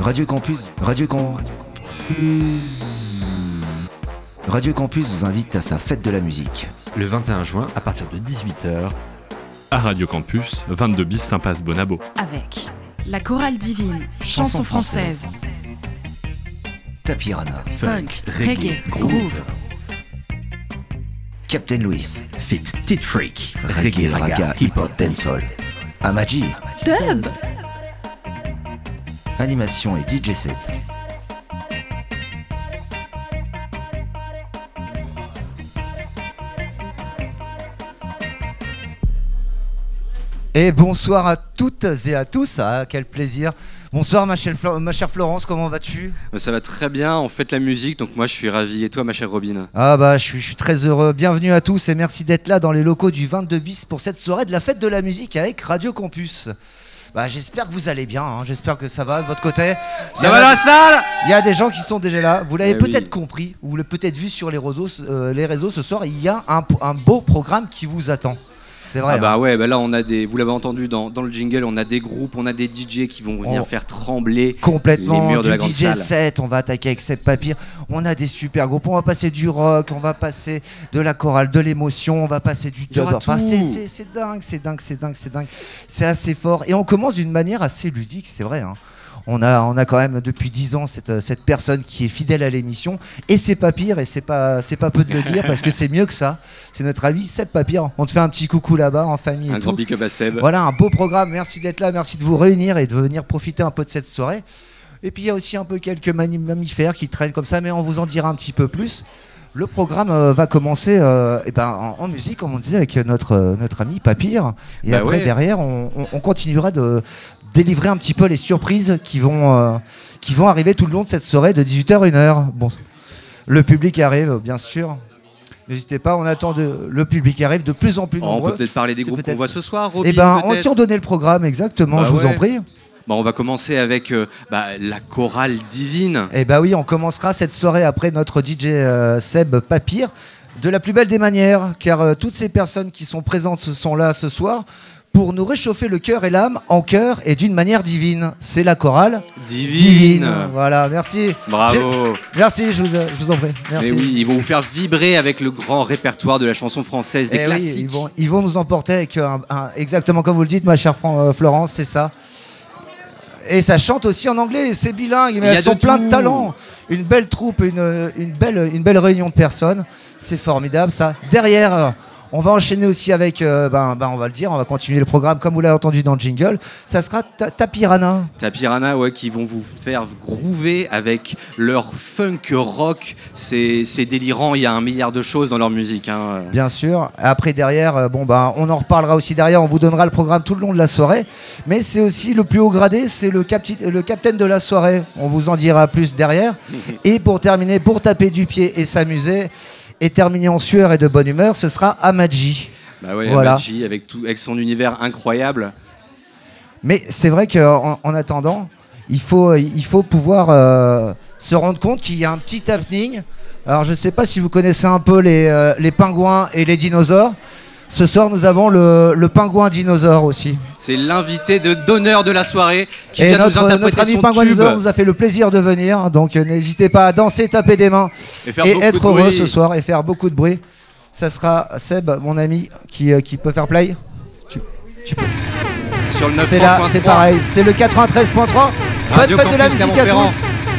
Radio Campus vous invite à sa fête de la musique. Le 21 juin, à partir de 18h, à Radio Campus, 22 bis Saint-Paz-Bonabo. Avec la chorale divine, chanson française, Tapirana, funk, reggae, groove, Captain Louis, Fit Tit Freak, reggae, raga, hip-hop, dancehall, Amaji, dub, animation et DJ set. Et bonsoir à toutes et à tous, ah, quel plaisir. Bonsoir ma chère Florence, comment vas-tu ? Ça va très bien, on fait la musique, donc moi je suis ravi. Et toi ma chère Robin ? Ah bah je suis très heureux, bienvenue à tous et merci d'être là dans les locaux du 22 bis pour cette soirée de la fête de la musique avec Radio Campus. Bah j'espère que vous allez bien, hein. J'espère que ça va de votre côté. Ça va la salle ? Il y a des gens qui sont déjà là, vous l'avez peut-être oui. compris, ou l'avez peut-être vu sur les réseaux ce soir, il y a un beau programme qui vous attend. C'est vrai. Ah bah ouais, bah là on a vous l'avez entendu dans le jingle, on a des groupes, on a des DJ qui vont venir faire trembler complètement les murs de la du grande DJ salle. set, on va attaquer avec Seb Papir, on a des super groupes, on va passer du rock, on va passer de la chorale, de l'émotion, on va passer du Il y aura dub. Enfin, tout. c'est dingue, c'est assez fort et on commence d'une manière assez ludique, c'est vrai, hein. On a quand même depuis 10 ans cette personne qui est fidèle à l'émission et c'est pas pire et c'est pas peu de le dire parce que c'est mieux que ça. C'est notre ami Seb Papir. On te fait un petit coucou là-bas en famille. Un et grand tout. big up à Seb. Voilà un beau programme. Merci d'être là, merci de vous réunir et de venir profiter un peu de cette soirée. Et puis il y a aussi un peu quelques mammifères qui traînent comme ça, mais on vous en dira un petit peu plus. Le programme va commencer en musique, comme on disait, avec notre ami Papir. Et après, derrière, on continuera de délivrer un petit peu les surprises qui vont arriver tout le long de cette soirée de 18h à 1h. Bon, le public arrive, bien sûr. N'hésitez pas, on attend le public arrive de plus en plus nombreux. On peut peut-être parler des groupes qu'on voit ce soir, Robin. Eh ben, on s'y en donnait le programme, exactement, je vous en prie. Bah, on va commencer avec la chorale divine. Eh bah oui, on commencera cette soirée après notre DJ Seb Papir de la plus belle des manières, car toutes ces personnes qui sont présentes sont là ce soir pour nous réchauffer le cœur et l'âme en chœur et d'une manière divine. C'est la chorale divine. Voilà, merci. Bravo. Merci, je vous en prie. Merci. Mais oui, ils vont vous faire vibrer avec le grand répertoire de la chanson française, des classiques. Oui, ils vont nous emporter avec exactement comme vous le dites, ma chère Florence, c'est ça. Et ça chante aussi en anglais, c'est bilingue, mais elles sont plein de talent. Une belle troupe, une belle réunion de personnes. C'est formidable ça. Derrière, on va enchaîner aussi avec, on va le dire, on va continuer le programme comme vous l'avez entendu dans le jingle. Ça sera Tapirana. Tapirana, ouais, qui vont vous faire groover avec leur funk rock. C'est délirant, il y a 1 milliard de choses dans leur musique. Hein. Bien sûr. Après, derrière, on en reparlera aussi derrière. On vous donnera le programme tout le long de la soirée. Mais c'est aussi le plus haut gradé, c'est le capitaine de la soirée. On vous en dira plus derrière. Et pour terminer, pour taper du pied et s'amuser, et terminer en sueur et de bonne humeur, ce sera Amaji. Bah ouais, voilà. Amaji avec son univers incroyable. Mais c'est vrai qu'en attendant, il faut pouvoir se rendre compte qu'il y a un petit happening. Alors je ne sais pas si vous connaissez un peu les pingouins et les dinosaures. Ce soir, nous avons le pingouin dinosaure aussi. C'est l'invité d'honneur de la soirée qui vient nous interpréter notre ami son pingouin tube. dinosaure nous a fait le plaisir de venir. Donc n'hésitez pas à danser, taper des mains et être heureux ce soir et faire beaucoup de bruit. Ça sera Seb, mon ami, qui peut faire play. Tu peux. Sur le 9.3. C'est là, c'est pareil. C'est le 93.3. Bonne fête de la musique à tous.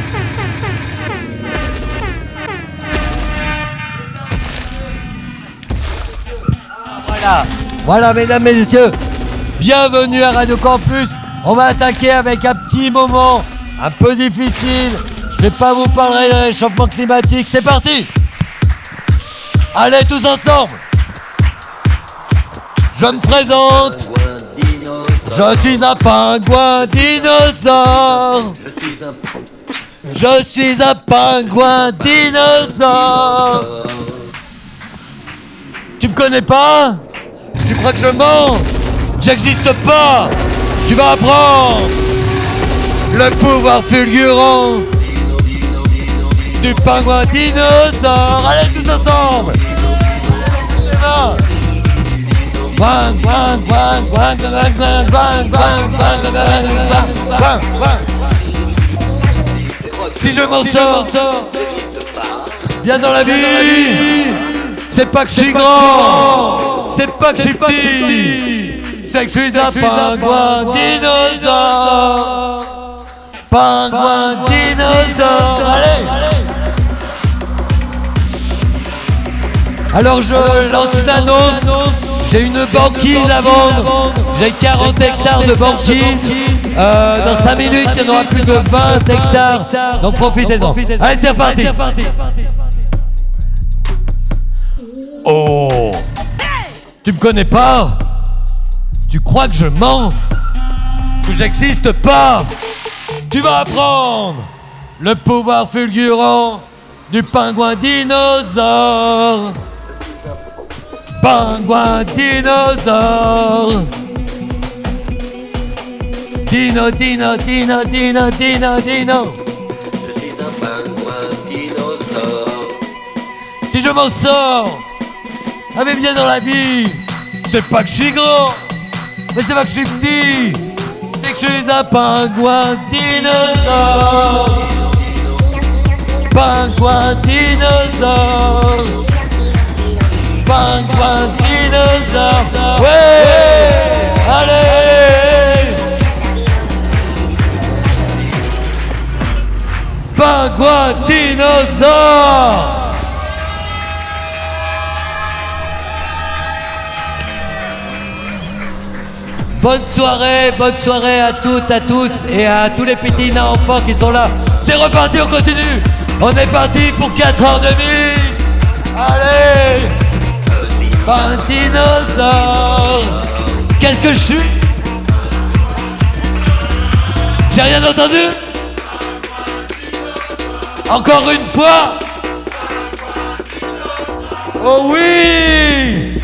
Voilà, mesdames, messieurs, bienvenue à Radio Campus. On va attaquer avec un petit moment un peu difficile. Je vais pas vous parler de réchauffement climatique. C'est parti. Allez, tous ensemble. Je me présente. Je suis un pingouin dinosaure. Je suis un pingouin dinosaure. Tu me connais pas? Tu crois que je mens? J'existe pas. Tu vas apprendre le pouvoir fulgurant du pingouin dinosaure. Allez tous ensemble. Si je m'en sors bien dans la vie, c'est pas que je suis grand, c'est pas que je suis petit, c'est que je suis un pingouin dinosaure. Pingouin dinosaure. Allez. Alors je lance une annonce. J'ai une banquise à vendre. J'ai 40 hectares de banquise. Dans 5 minutes, il n'y en aura plus que 20 hectares. Donc profitez-en. Allez, c'est reparti. Oh, tu me connais pas? Tu crois que je mens? Que j'existe pas? Tu vas apprendre le pouvoir fulgurant du pingouin dinosaure. Pingouin dinosaure. Dino, dino, dino, dino, dino, dino. Je suis un pingouin dinosaure. Si je m'en sors, mais bien dans la vie, c'est pas que je suis grand, mais c'est pas que je suis petit, c'est que je suis un pingouin dinosaure. Pingouin dinosaure. Pingouin dinosaure. Ouais, allez. Pingouin dinosaure. Bonne soirée à toutes, à tous et à tous les petits enfants qui sont là. C'est reparti, on continue. On est parti pour 4h30. Allez, un dinosaure. Qu'est-ce que je suis? J'ai rien entendu? Encore une fois? Oh oui!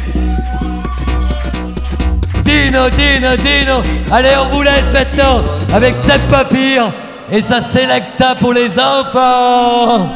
Dino, Dino, Dino. Allez, on vous laisse maintenant avec Seb Papir et sa Selecta pour les enfants.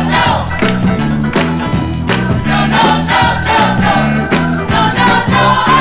No, no, no.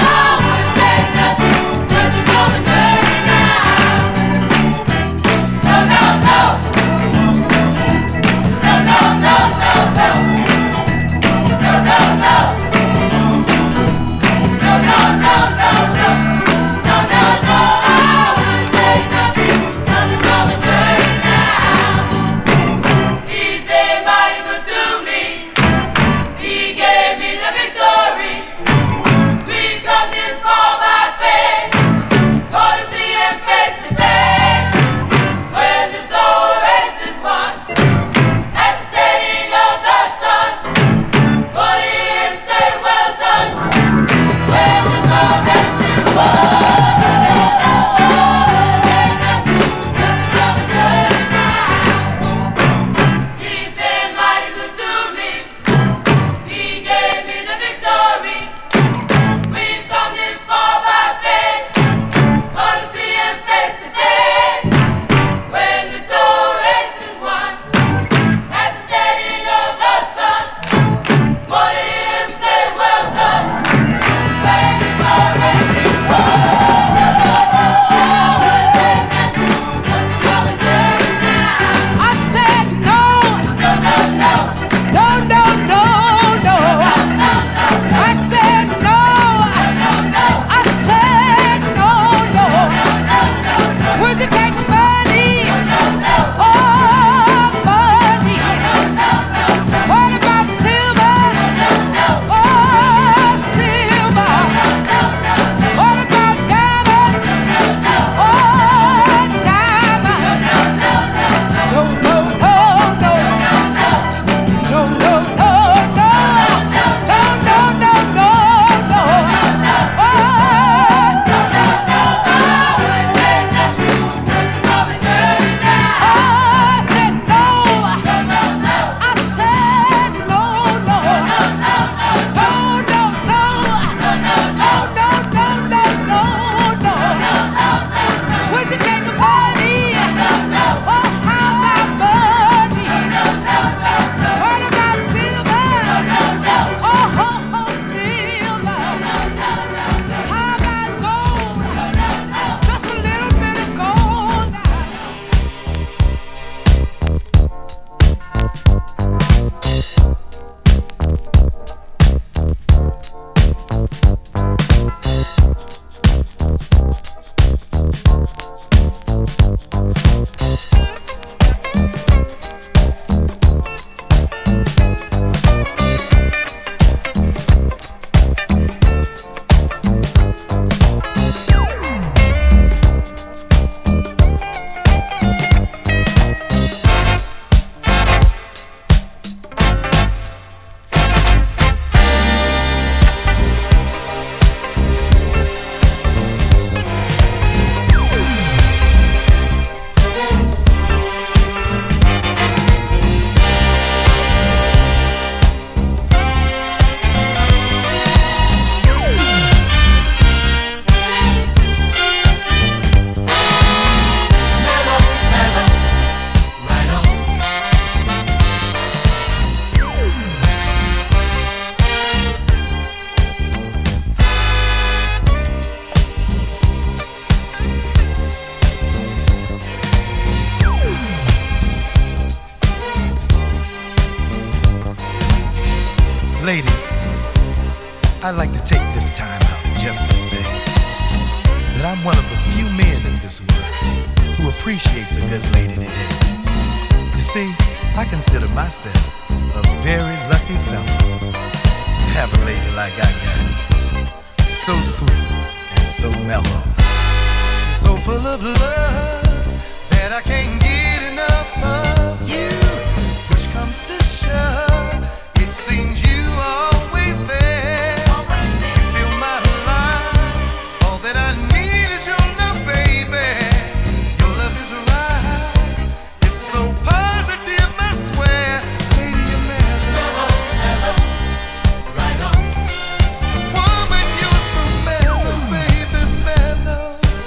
I'd like to take this time out just to say that I'm one of the few men in this world who appreciates a good lady today. You see, I consider myself a very lucky fellow to have a lady like I got. So sweet and so mellow. So full of love that I can't get enough of you. Push comes to shove, it seems you always there. You fill my life, all that I need is your love, baby. Your love is right, it's so positive, I swear. Lady, you're mellow, right on. Woman, you're so mellow, baby, mellow.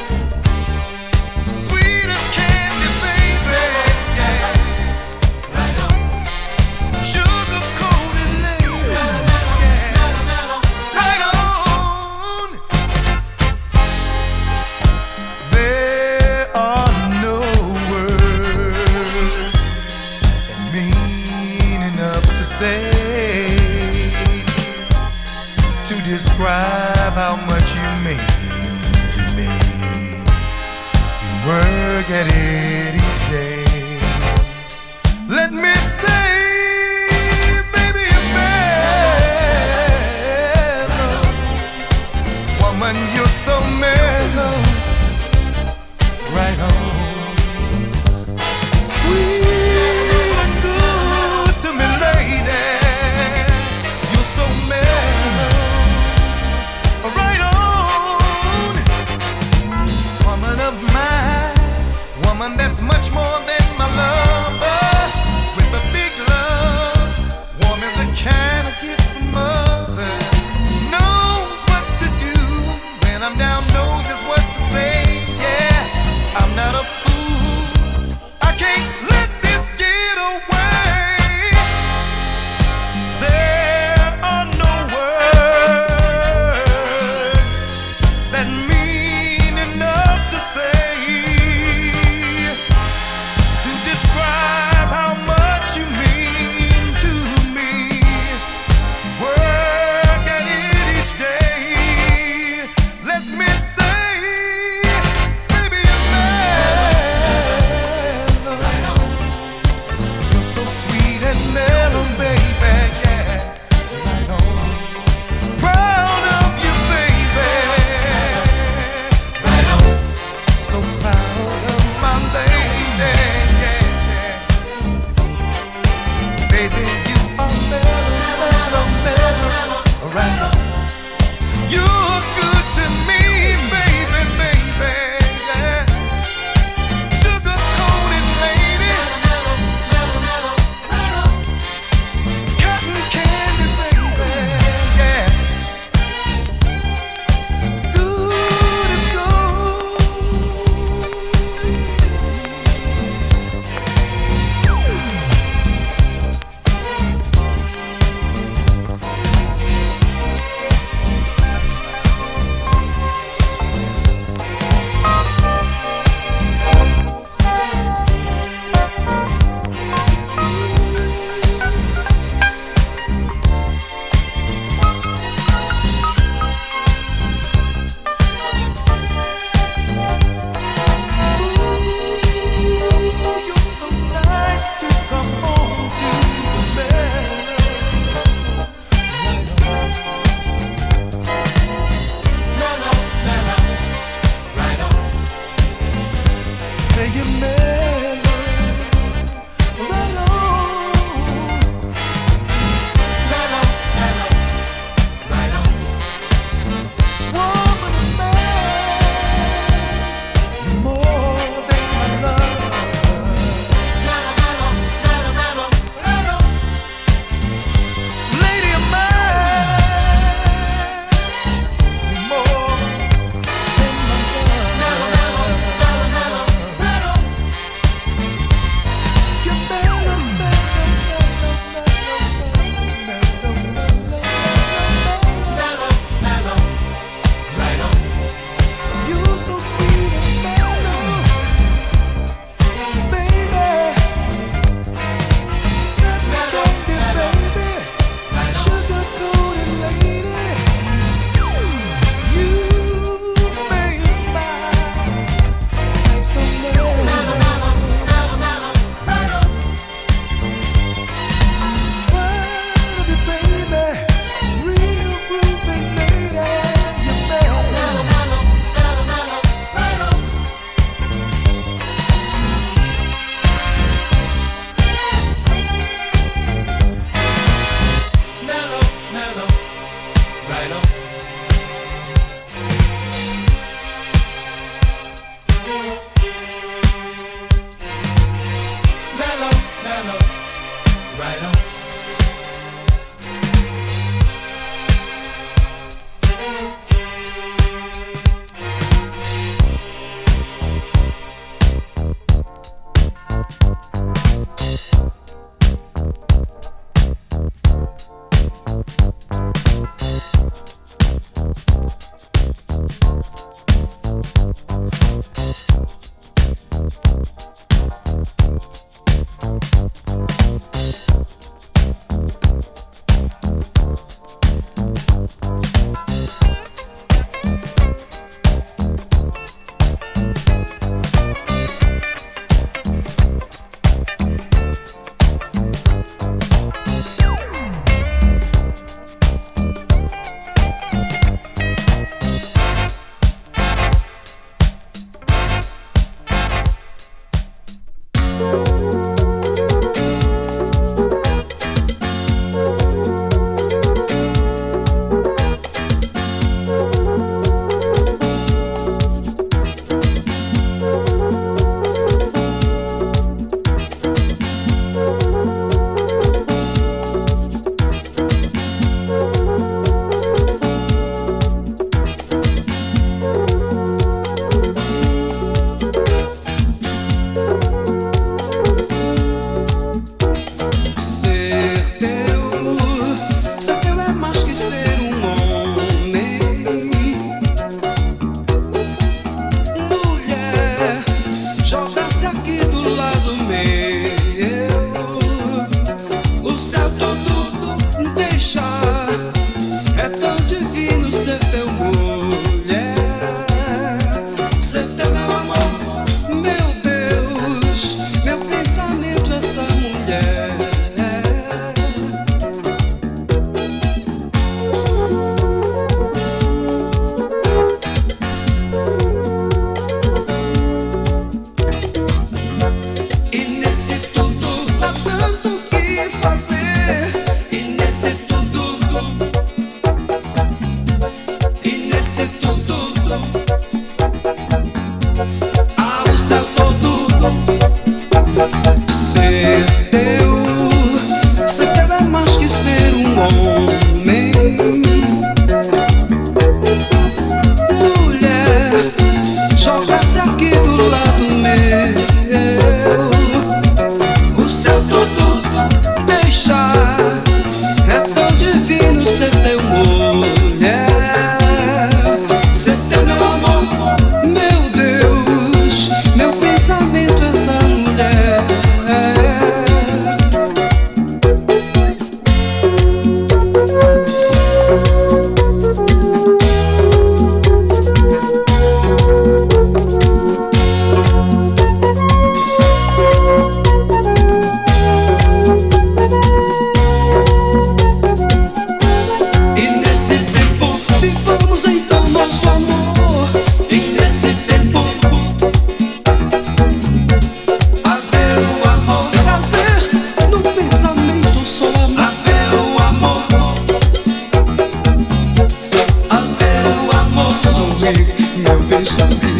Sweet as candy, baby, yeah. Right on. Sugar-coated lady, yeah. Right on. There are no words that mean enough to say to describe how much you mean to me. We work at it each day. Let me say, baby, you're mellow. Woman, you're so mellow. Right on. Sweet and good to me, lady. You're so mellow. Right on. Woman of mine, woman that's much more than my lover. With a weak, no peace of peace.